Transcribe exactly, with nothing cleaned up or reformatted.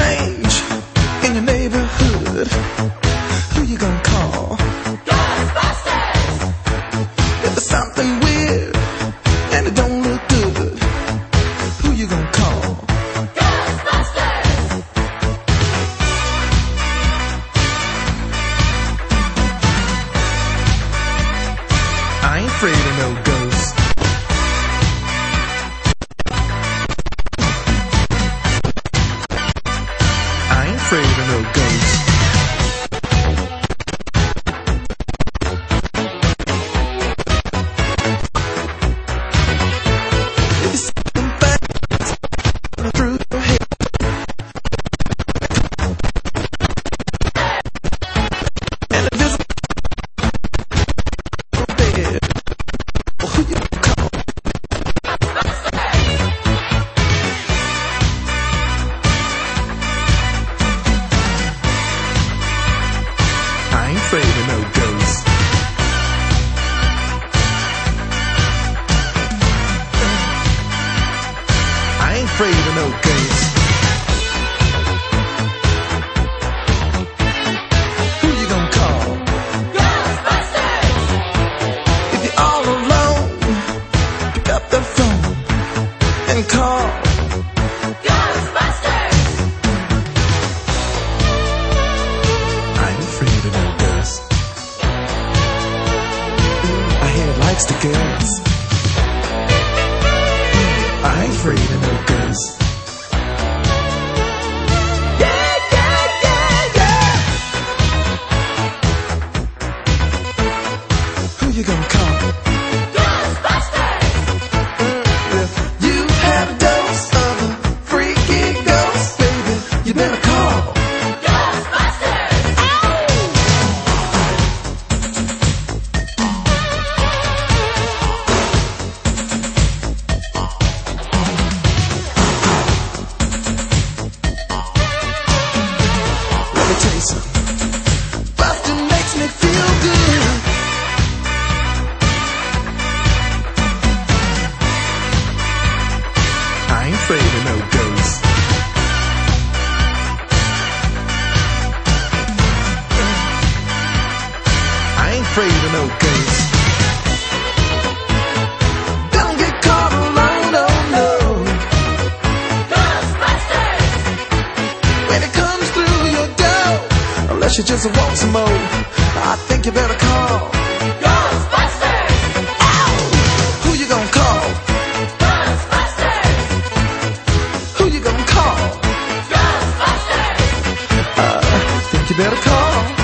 strange in your neighborhood. Who you gonna call? Ghostbusters! If there's something weird and it don't look good, who you gonna call? Ghostbusters! I ain't afraid of no ghosts. I ain't afraid of no ghosts. If you see them facts through your head, and a visible bed, well, who you gonna call? I ain't afraid of no ghosts. I ain't afraid of no ghosts. Who you gonna call? Ghostbusters! If you're all alone, pick up the phone and call. Ghostbusters! I ain't afraid of no ghosts. I hear it likes to gas. I ain't afraid of no ghosts. Yeah, yeah, yeah, yeah. Who you gonna call? Ghostbusters! If you have a dose of a freaky ghost, baby, you better call. Ghostbusters! Let me tell you something. Bustin' makes me feel good. I ain't afraid of no ghosts. I ain't afraid of no ghosts. Don't get caught alone, oh no. Ghostbusters! When it comes through your door, unless you just want some more, I think you better call. Ghostbusters! Ow! Who you gonna call? Ghostbusters! Who you gonna call? Ghostbusters! I think you better call.